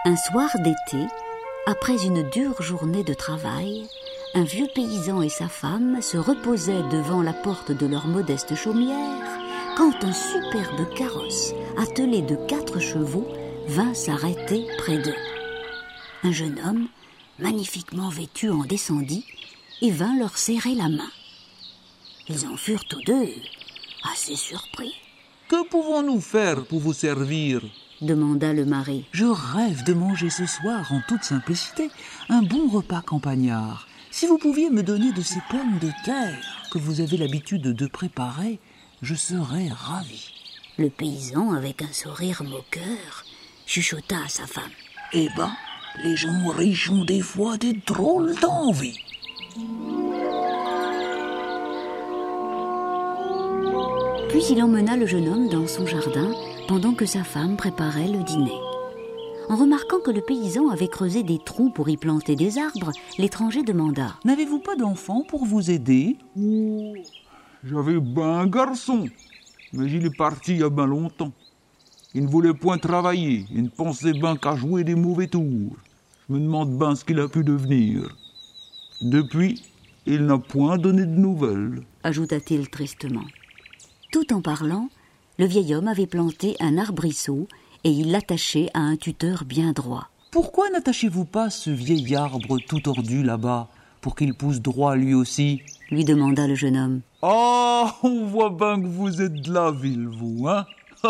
Un soir d'été, après une dure journée de travail, un vieux paysan et sa femme se reposaient devant la porte de leur modeste chaumière quand un superbe carrosse, attelé de 4 chevaux, vint s'arrêter près d'eux. Un jeune homme, magnifiquement vêtu, en descendit et vint leur serrer la main. Ils en furent tous deux assez surpris. « Que pouvons-nous faire pour vous servir ?» demanda le mari. « Je rêve de manger ce soir, en toute simplicité, un bon repas campagnard. Si vous pouviez me donner de ces pommes de terre que vous avez l'habitude de préparer, je serais ravi. » Le paysan, avec un sourire moqueur, chuchota à sa femme. « Eh ben, les gens riches ont des fois des drôles d'envie. » Puis il emmena le jeune homme dans son jardin pendant que sa femme préparait le dîner. En remarquant que le paysan avait creusé des trous pour y planter des arbres, l'étranger demanda « N'avez-vous pas d'enfant pour vous aider ?»« Oh, j'avais ben un garçon, mais il est parti il y a ben longtemps. Il ne voulait point travailler, il ne pensait ben qu'à jouer des mauvais tours. Je me demande ben ce qu'il a pu devenir. Depuis, il n'a point donné de nouvelles. » ajouta-t-il tristement. Tout en parlant, le vieil homme avait planté un arbrisseau et il l'attachait à un tuteur bien droit. « Pourquoi n'attachez-vous pas ce vieil arbre tout tordu là-bas, pour qu'il pousse droit lui aussi ?» lui demanda le jeune homme. « Ah, on voit bien que vous êtes de la ville, vous, hein.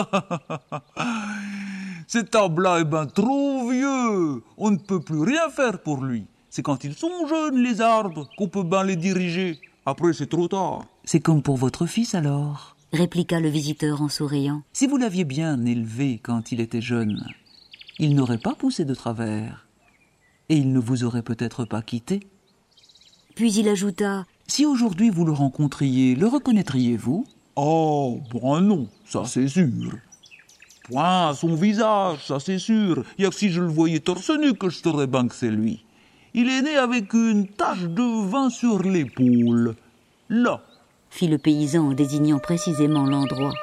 Cet arbre-là est ben trop vieux, on ne peut plus rien faire pour lui. C'est quand ils sont jeunes, les arbres, qu'on peut ben les diriger. Après, c'est trop tard. » « C'est comme pour votre fils alors ?» répliqua le visiteur en souriant. « Si vous l'aviez bien élevé quand il était jeune, il n'aurait pas poussé de travers. Et il ne vous aurait peut-être pas quitté. » Puis il ajouta « Si aujourd'hui vous le rencontriez, le reconnaîtriez-vous ?»« Oh, ben non, ça c'est sûr. Point à son visage, ça c'est sûr. Il y a que si je le voyais torse nu que je saurais bien que c'est lui. Il est né avec une tache de vin sur l'épaule. Là. » fit le paysan en désignant précisément l'endroit.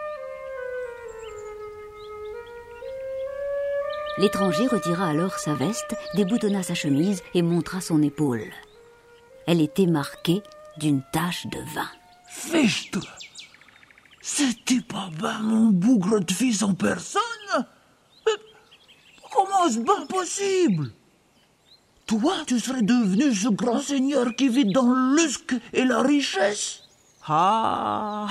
L'étranger retira alors sa veste, déboutonna sa chemise et montra son épaule. Elle était marquée d'une tache de vin. « Fichtre! C'était pas ben mon bougre de fils en personne? Comment est-ce bien possible? Toi, tu serais devenu ce grand seigneur qui vit dans le lusque et la richesse? » Ah.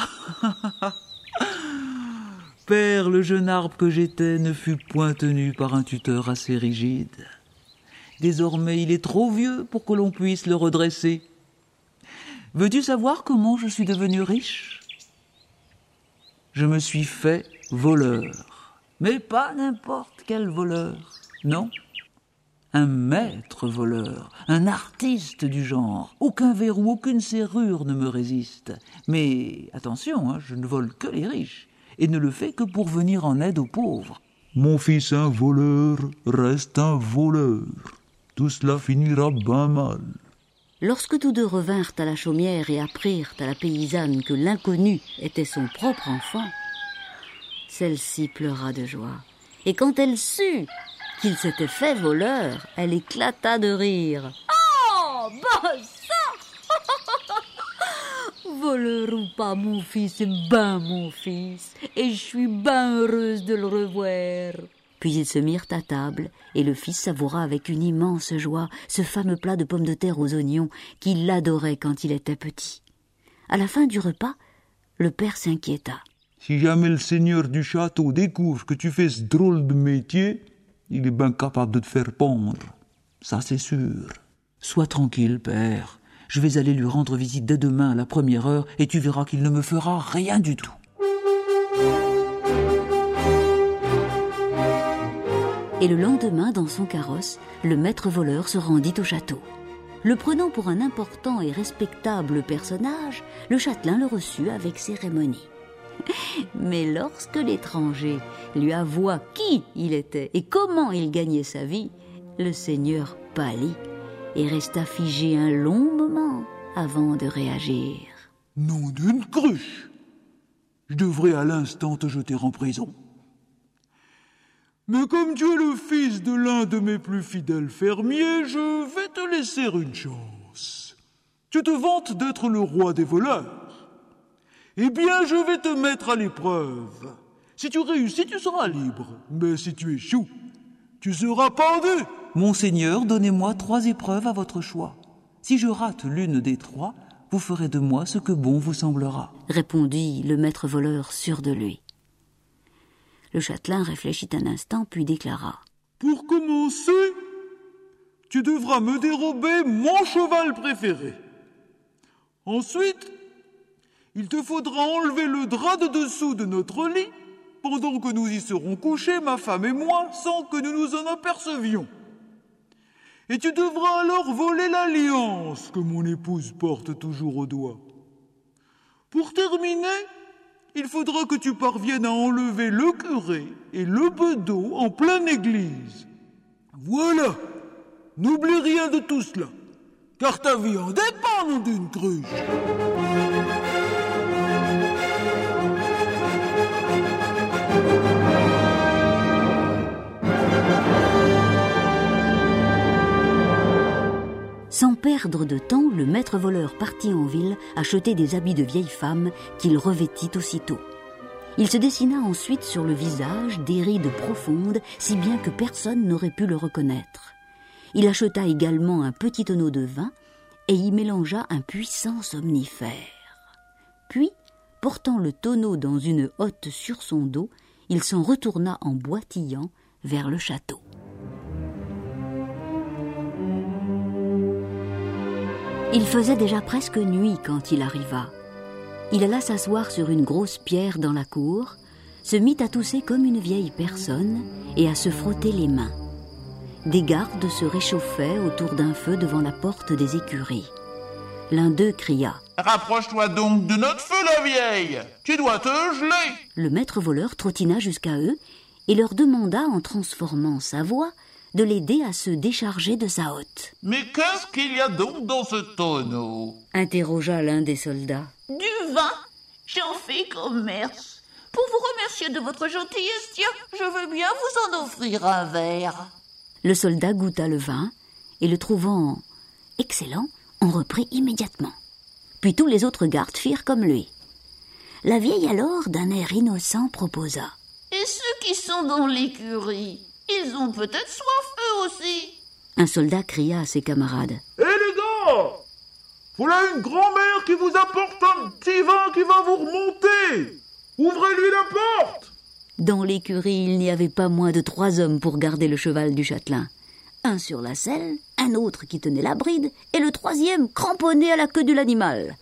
Père, le jeune arbre que j'étais ne fut point tenu par un tuteur assez rigide. Désormais, il est trop vieux pour que l'on puisse le redresser. Veux-tu savoir comment je suis devenu riche? Je me suis fait voleur. Mais pas n'importe quel voleur, non. Un maître voleur, un artiste du genre. Aucun verrou, aucune serrure ne me résiste. Mais attention, je ne vole que les riches, et ne le fais que pour venir en aide aux pauvres. « Mon fils, un voleur, reste un voleur. Tout cela finira ben mal. » Lorsque tous deux revinrent à la chaumière et apprirent à la paysanne que l'inconnu était son propre enfant, celle-ci pleura de joie. Et quand elle sut qu'il s'était fait voleur, elle éclata de rire. « Oh, bah ça voleur ou pas, mon fils est ben mon fils, et je suis ben heureuse de le revoir. » Puis ils se mirent à table, et le fils savoura avec une immense joie ce fameux plat de pommes de terre aux oignons qu'il adorait quand il était petit. À la fin du repas, le père s'inquiéta. « Si jamais le seigneur du château découvre que tu fais ce drôle de métier, il est bien capable de te faire pendre. Ça, c'est sûr. » « Sois tranquille, père. Je vais aller lui rendre visite dès demain à la première heure et tu verras qu'il ne me fera rien du tout. » Et le lendemain, dans son carrosse, le maître voleur se rendit au château. Le prenant pour un important et respectable personnage, le châtelain le reçut avec cérémonie. Mais lorsque l'étranger lui avoua qui il était et comment il gagnait sa vie, le seigneur pâlit et resta figé un long moment avant de réagir. « Nom d'une cruche! Je devrais à l'instant te jeter en prison. Mais comme tu es le fils de l'un de mes plus fidèles fermiers, je vais te laisser une chance. Tu te vantes d'être le roi des voleurs. Eh bien, je vais te mettre à l'épreuve. Si tu réussis, tu seras libre. Mais si tu échoues, tu seras pendu. Monseigneur, donnez-moi 3 épreuves à votre choix. Si je rate l'une des 3, vous ferez de moi ce que bon vous semblera. Répondit le maître voleur sûr de lui. Le châtelain réfléchit un instant, puis déclara. Pour commencer, tu devras me dérober mon cheval préféré. Ensuite, il te faudra enlever le drap de dessous de notre lit, pendant que nous y serons couchés, ma femme et moi, sans que nous nous en apercevions. Et tu devras alors voler l'alliance que mon épouse porte toujours au doigt. Pour terminer, il faudra que tu parviennes à enlever le curé et le bedeau en pleine église. Voilà, n'oublie rien de tout cela, car ta vie en dépend, nom d'une cruche. Sans perdre de temps, le maître voleur partit en ville acheter des habits de vieille femme qu'il revêtit aussitôt. Il se dessina ensuite sur le visage des rides profondes, si bien que personne n'aurait pu le reconnaître. Il acheta également un petit tonneau de vin et y mélangea un puissant somnifère. Puis, portant le tonneau dans une hotte sur son dos, il s'en retourna en boitillant vers le château. Il faisait déjà presque nuit quand il arriva. Il alla s'asseoir sur une grosse pierre dans la cour, se mit à tousser comme une vieille personne et à se frotter les mains. Des gardes se réchauffaient autour d'un feu devant la porte des écuries. L'un d'eux cria « Rapproche-toi donc de notre feu, la vieille! Tu dois te geler !» Le maître voleur trottina jusqu'à eux et leur demanda, en transformant sa voix, de l'aider à se décharger de sa hotte. « Mais qu'est-ce qu'il y a donc dans ce tonneau ?» interrogea l'un des soldats. « Du vin. J'en fais commerce. Pour vous remercier de votre gentillesse, tiens, je veux bien vous en offrir un verre. » Le soldat goûta le vin et, le trouvant excellent, en reprit immédiatement. Puis tous les autres gardes firent comme lui. La vieille alors, d'un air innocent, proposa. « Et ceux qui sont dans l'écurie, ils ont peut-être soif eux aussi. » Un soldat cria à ses camarades. « Hé les gars, voilà une grand-mère qui vous apporte un petit vin qui va vous remonter. Ouvrez-lui la porte !» Dans l'écurie, il n'y avait pas moins de 3 hommes pour garder le cheval du châtelain. Un sur la selle, un autre qui tenait la bride, et le 3e cramponné à la queue de l'animal.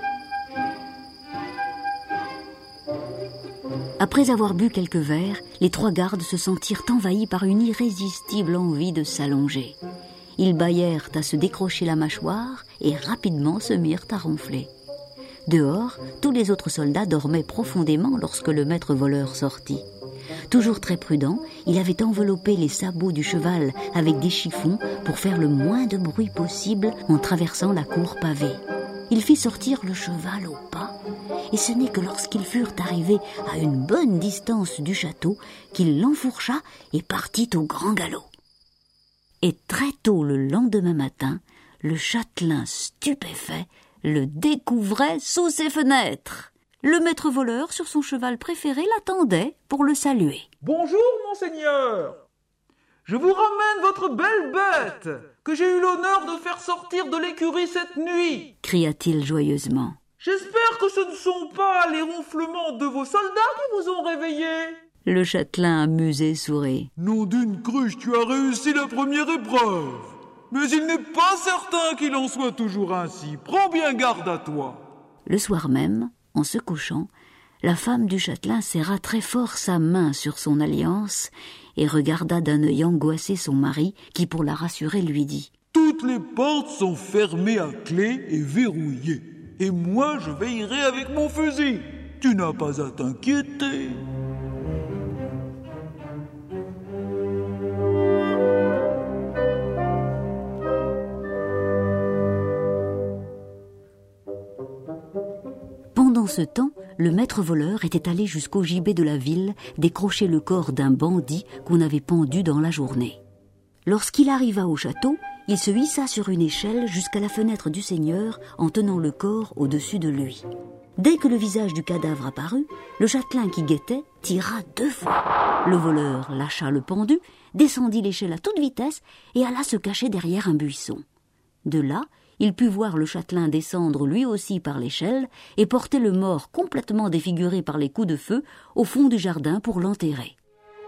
Après avoir bu quelques verres, les 3 gardes se sentirent envahis par une irrésistible envie de s'allonger. Ils bâillèrent à se décrocher la mâchoire et rapidement se mirent à ronfler. Dehors, tous les autres soldats dormaient profondément lorsque le maître voleur sortit. Toujours très prudent, il avait enveloppé les sabots du cheval avec des chiffons pour faire le moins de bruit possible en traversant la cour pavée. Il fit sortir le cheval au pas, et ce n'est que lorsqu'ils furent arrivés à une bonne distance du château qu'il l'enfourcha et partit au grand galop. Et très tôt le lendemain matin, le châtelain stupéfait le découvrait sous ses fenêtres. Le maître voleur, sur son cheval préféré, l'attendait pour le saluer. « Bonjour, monseigneur. Je vous ramène votre belle bête que j'ai eu l'honneur de faire sortir de l'écurie cette nuit. » cria-t-il joyeusement. « J'espère que ce ne sont pas les ronflements de vos soldats qui vous ont réveillé. » Le châtelain amusé sourit. « Nom d'une cruche, tu as réussi la première épreuve. Mais il n'est pas certain qu'il en soit toujours ainsi. Prends bien garde à toi. » Le soir même, en se couchant, la femme du châtelain serra très fort sa main sur son alliance et regarda d'un œil angoissé son mari qui, pour la rassurer, lui dit « Toutes les portes sont fermées à clé et verrouillées. Et moi, je veillerai avec mon fusil. Tu n'as pas à t'inquiéter. » Pendant ce temps, le maître voleur était allé jusqu'au gibet de la ville décrocher le corps d'un bandit qu'on avait pendu dans la journée. Lorsqu'il arriva au château, il se hissa sur une échelle jusqu'à la fenêtre du seigneur en tenant le corps au-dessus de lui. Dès que le visage du cadavre apparut, le châtelain qui guettait tira 2 fois. Le voleur lâcha le pendu, descendit l'échelle à toute vitesse et alla se cacher derrière un buisson. De là, il put voir le châtelain descendre lui aussi par l'échelle et porter le mort complètement défiguré par les coups de feu au fond du jardin pour l'enterrer.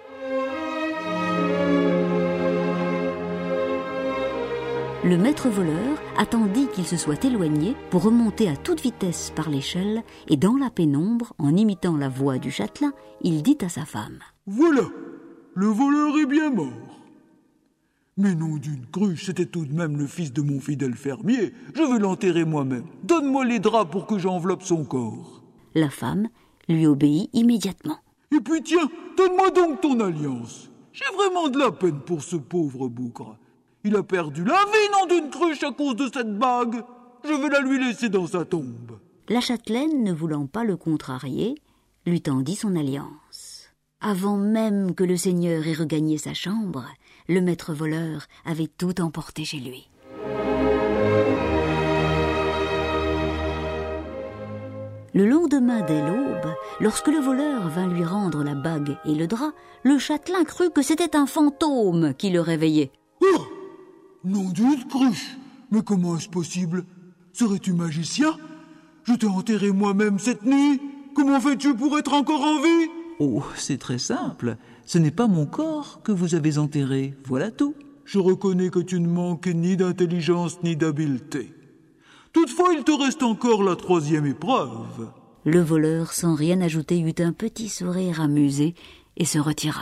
Le maître voleur attendit qu'il se soit éloigné pour remonter à toute vitesse par l'échelle et dans la pénombre, en imitant la voix du châtelain, il dit à sa femme « Voilà, le voleur est bien mort. Mais nom d'une cruche, c'était tout de même le fils de mon fidèle fermier. Je vais l'enterrer moi-même. Donne-moi les draps pour que j'enveloppe son corps. » La femme lui obéit immédiatement. Et puis tiens, donne-moi donc ton alliance. J'ai vraiment de la peine pour ce pauvre bougre. Il a perdu la vie, nom d'une cruche, à cause de cette bague. Je vais la lui laisser dans sa tombe. La châtelaine, ne voulant pas le contrarier, lui tendit son alliance. Avant même que le seigneur ait regagné sa chambre, le maître voleur avait tout emporté chez lui. Le lendemain dès l'aube, lorsque le voleur vint lui rendre la bague et le drap, le châtelain crut que c'était un fantôme qui le réveillait. Oh, nom d'une cruche! Mais comment est-ce possible? Serais-tu magicien? Je t'ai enterré moi-même cette nuit. Comment fais-tu pour être encore en vie? Oh, c'est très simple. Ce n'est pas mon corps que vous avez enterré, voilà tout. Je reconnais que tu ne manques ni d'intelligence ni d'habileté. Toutefois, il te reste encore la 3e épreuve. Le voleur, sans rien ajouter, eut un petit sourire amusé et se retira.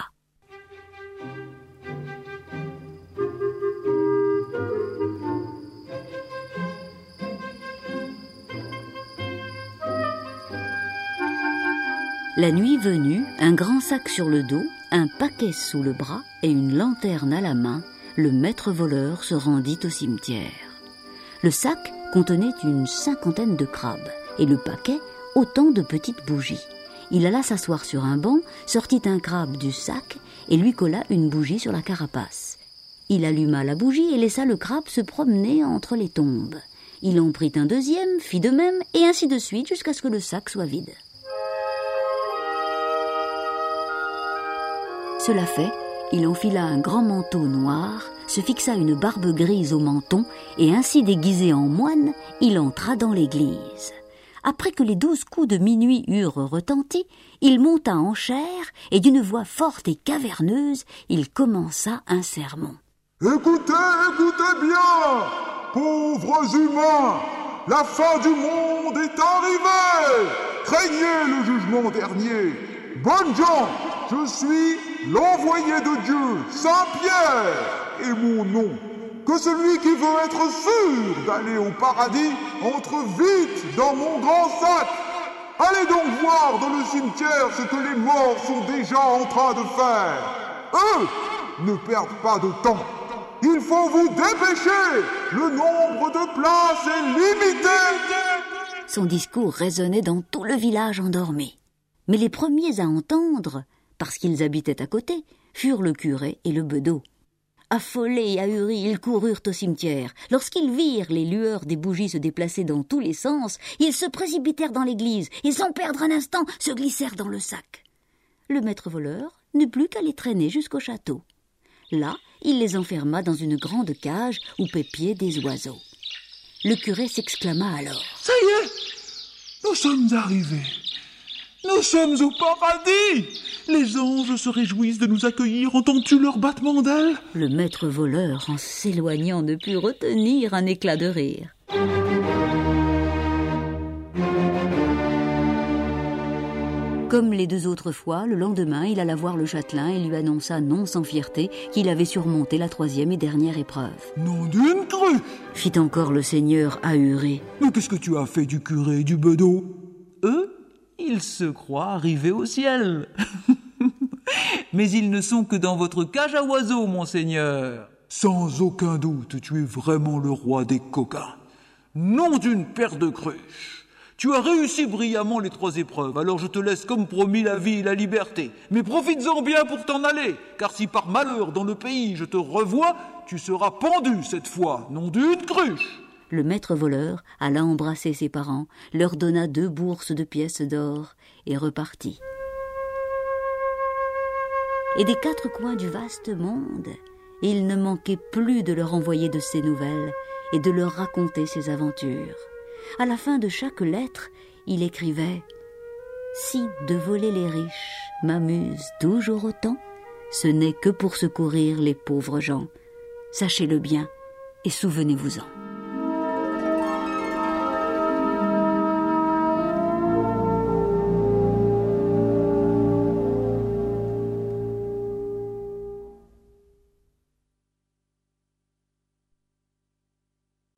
La nuit venue, un grand sac sur le dos, un paquet sous le bras et une lanterne à la main, le maître voleur se rendit au cimetière. Le sac contenait une 50aine de crabes et le paquet autant de petites bougies. Il alla s'asseoir sur un banc, sortit un crabe du sac et lui colla une bougie sur la carapace. Il alluma la bougie et laissa le crabe se promener entre les tombes. Il en prit un deuxième, fit de même et ainsi de suite jusqu'à ce que le sac soit vide. Cela fait, il enfila un grand manteau noir, se fixa une barbe grise au menton et ainsi déguisé en moine, il entra dans l'église. Après que les 12 coups de minuit eurent retenti, il monta en chaire et d'une voix forte et caverneuse, il commença un sermon. Écoutez, écoutez bien, pauvres humains, la fin du monde est arrivée. Craignez le jugement dernier. Bonnes gens, je suis l'envoyé de Dieu, Saint Pierre, et mon nom. Que celui qui veut être sûr d'aller au paradis entre vite dans mon grand sac. Allez donc voir dans le cimetière ce que les morts sont déjà en train de faire. Eux ne perdent pas de temps. Il faut vous dépêcher. Le nombre de places est limité. Son discours résonnait dans tout le village endormi. Mais les premiers à entendre, parce qu'ils habitaient à côté, furent le curé et le bedeau. Affolés et ahuris, ils coururent au cimetière. Lorsqu'ils virent les lueurs des bougies se déplacer dans tous les sens, ils se précipitèrent dans l'église et, sans perdre un instant, se glissèrent dans le sac. Le maître voleur n'eut plus qu'à les traîner jusqu'au château. Là, il les enferma dans une grande cage où pépiaient des oiseaux. Le curé s'exclama alors. « Ça y est, nous sommes arrivés. Nous sommes au paradis. Les anges se réjouissent de nous accueillir. Entends-tu leur battement d'ailes ?» Le maître voleur, en s'éloignant, ne put retenir un éclat de rire. Comme les 2 autres fois, le lendemain, il alla voir le châtelain et lui annonça non sans fierté qu'il avait surmonté la 3e et dernière épreuve. « Nom d'une cruche !» fit encore le seigneur ahuré. « Mais qu'est-ce que tu as fait du curé et du bedeau ?» Eux, ils se croient arrivés au ciel. Mais ils ne sont que dans votre cage à oiseaux, monseigneur. Sans aucun doute, tu es vraiment le roi des coquins. Nom d'une paire de cruches. Tu as réussi brillamment les 3 épreuves, alors je te laisse comme promis la vie et la liberté. Mais profites-en bien pour t'en aller, car si par malheur dans le pays je te revois, tu seras pendu cette fois, non d'une cruche. Le maître voleur alla embrasser ses parents, leur donna 2 bourses de pièces d'or et repartit. Et des 4 coins du vaste monde, il ne manquait plus de leur envoyer de ses nouvelles et de leur raconter ses aventures. À la fin de chaque lettre, il écrivait « Si de voler les riches m'amuse toujours autant, ce n'est que pour secourir les pauvres gens. Sachez-le bien et souvenez-vous-en. »